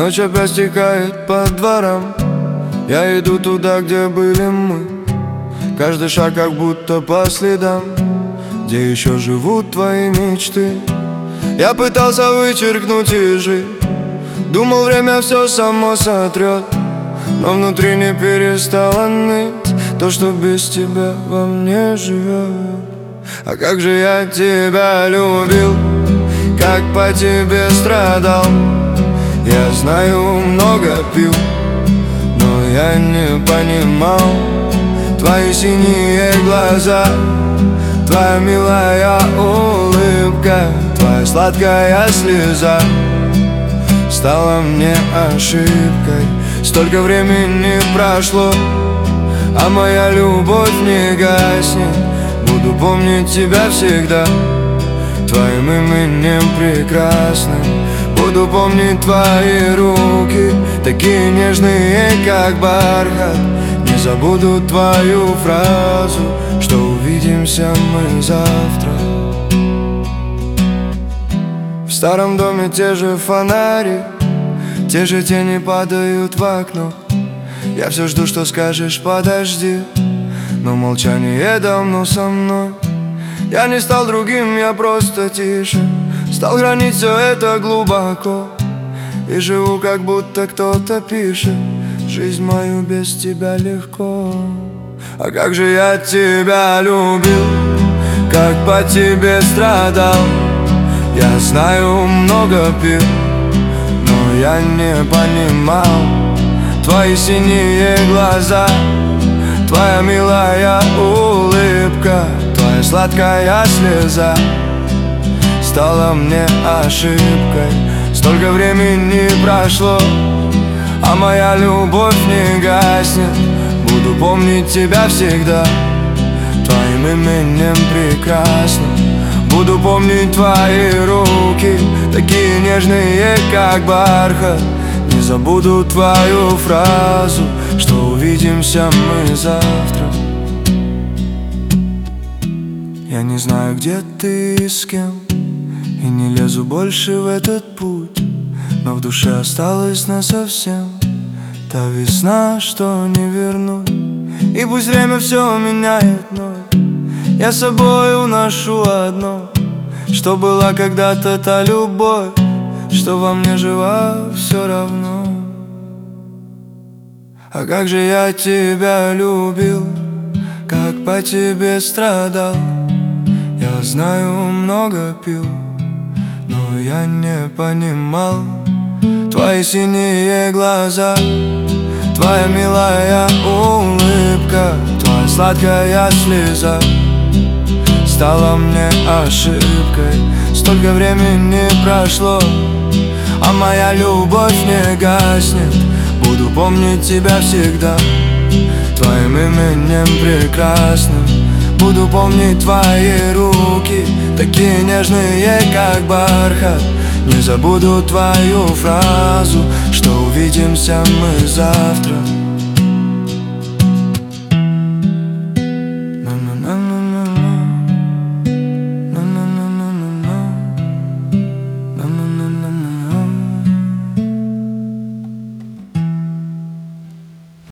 Ночь опять стекает по дворам. Я иду туда, где были мы. Каждый шаг как будто по следам, где еще живут твои мечты. Я пытался вычеркнуть и жить, думал, время все само сотрет, но внутри не перестало ныть то, что без тебя во мне живет. А как же я тебя любил, как по тебе страдал. Я знаю, много пил, но я не понимал твои синие глаза, твоя милая улыбка, твоя сладкая слеза стала мне ошибкой. Столько времени прошло, а моя любовь не гаснет. Буду помнить тебя всегда твоим именем прекрасным. Буду помнить твои руки, такие нежные, как бархат. Не забуду твою фразу, что увидимся мы завтра. В старом доме те же фонари, те же тени падают в окно. Я все жду, что скажешь подожди, но молчание давно со мной. Я не стал другим, я просто тише стал хранить все это глубоко. И живу, как будто кто-то пишет: жизнь мою без тебя легко. А как же я тебя любил, как по тебе страдал. Я знаю, много пил, но я не понимал твои синие глаза, твоя милая улыбка, твоя сладкая слеза стала мне ошибкой. Столько времени прошло, а моя любовь не гаснет. Буду помнить тебя всегда твоим именем прекрасным. Буду помнить твои руки, такие нежные, как бархат. Не забуду твою фразу, что увидимся мы завтра. Я не знаю, где ты и с кем, и не лезу больше в этот путь, но в душе осталась насовсем та весна, что не вернуть. И пусть время все меняет, но я с собой уношу одно, что была когда-то та любовь, что во мне жива все равно. А как же я тебя любил, как по тебе страдал. Я знаю, много пил, но я не понимал твои синие глаза, твоя милая улыбка, твоя сладкая слеза стала мне ошибкой. Столько времени прошло, а моя любовь не гаснет. Буду помнить тебя всегда твоим именем прекрасным. Буду помнить твои руки, такие нежные, как бархат. Не забуду твою фразу, что увидимся мы завтра.